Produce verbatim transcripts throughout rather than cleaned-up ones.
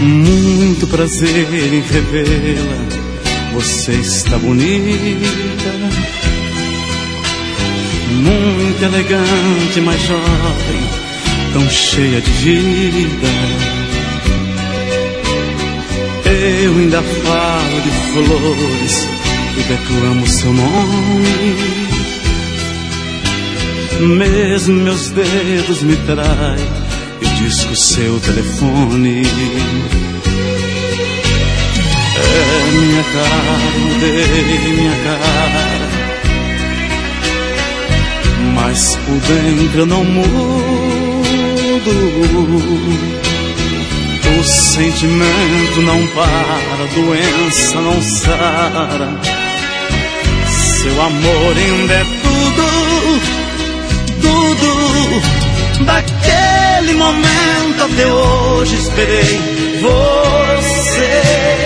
Muito prazer em revê-la, você está bonita, muito elegante, mas jovem, tão cheia de vida. Eu ainda falo de flores e declamo seu nome, mesmo meus dedos me traem e disco seu telefone. É minha cara, mudei minha cara, mas por dentro eu não mudo. O sentimento não para, a doença não sara. Seu amor ainda é tudo, tudo. Daquele momento até hoje esperei você.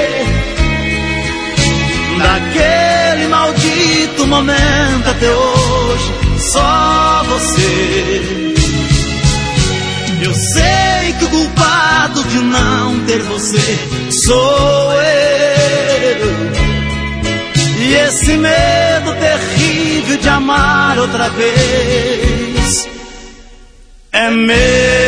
Daquele maldito momento até hoje, só você. Eu sei que o culpado de não ter você sou eu. E esse medo terrível de amar outra vez é meu.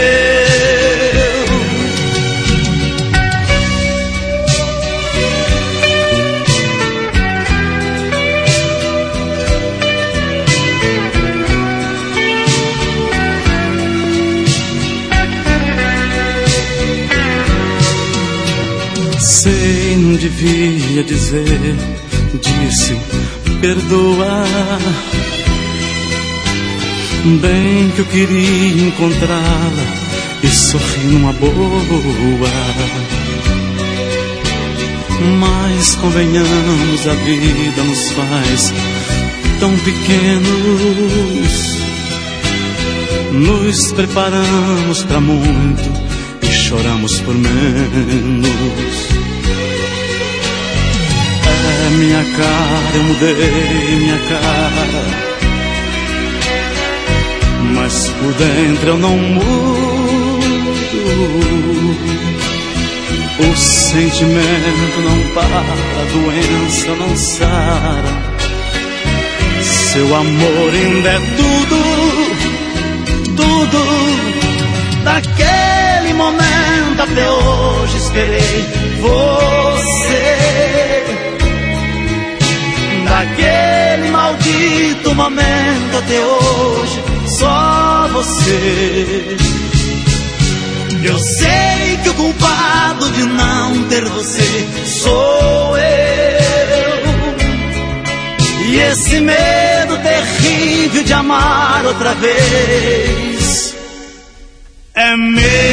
Sei, não devia dizer, disse, perdoa. Bem que eu queria encontrá-la e sorrir numa boa, mas convenhamos, a vida nos faz tão pequenos. Nos preparamos pra muito e choramos por menos. É minha cara, eu mudei minha cara, mas por dentro eu não mudo. O sentimento não para, a doença não sara. Seu amor ainda é tudo, tudo. Daquele momento até hoje esperei você. Daquele maldito momento até hoje, só você. Eu sei que o culpado de não ter você sou eu. E esse medo terrível de amar outra vez é meu.